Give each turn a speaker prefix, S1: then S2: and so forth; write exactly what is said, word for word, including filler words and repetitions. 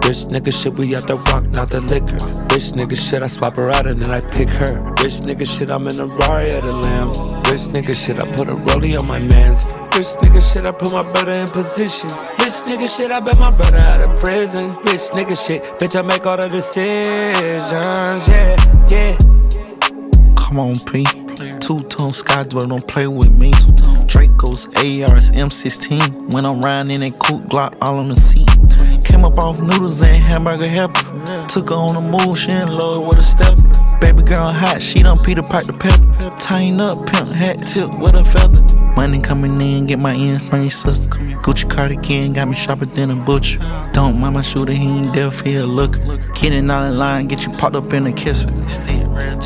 S1: Rich nigga shit, we out the rock, not the liquor. Rich nigga shit, I swap her out and then I pick her. Rich nigga shit, I'm in a Rari at the Lamb. Rich nigga shit, I put a rollie on my mans. Rich nigga shit, I put my brother in position. Rich nigga shit, I bet my brother out of prison. Rich nigga shit, bitch, I make all the decisions, yeah, yeah.
S2: Come on, P. Two-tone Skydweller, don't play with me. Dracos, A Rs, M sixteen. When I'm riding in that coupe, Glock all on the seat. Came up off noodles and hamburger helper. Took her on the move, she in love with a stepper. Baby girl hot, she done Peter pipe the pepper. Tying up, pimp, hat tip with a feather. Money coming in, get my ends from your sister. Gucci cardigan, got me sharper than a butcher. Don't mind my shooter, he ain't there for your look. Getting out of line, get you popped up in a kisser.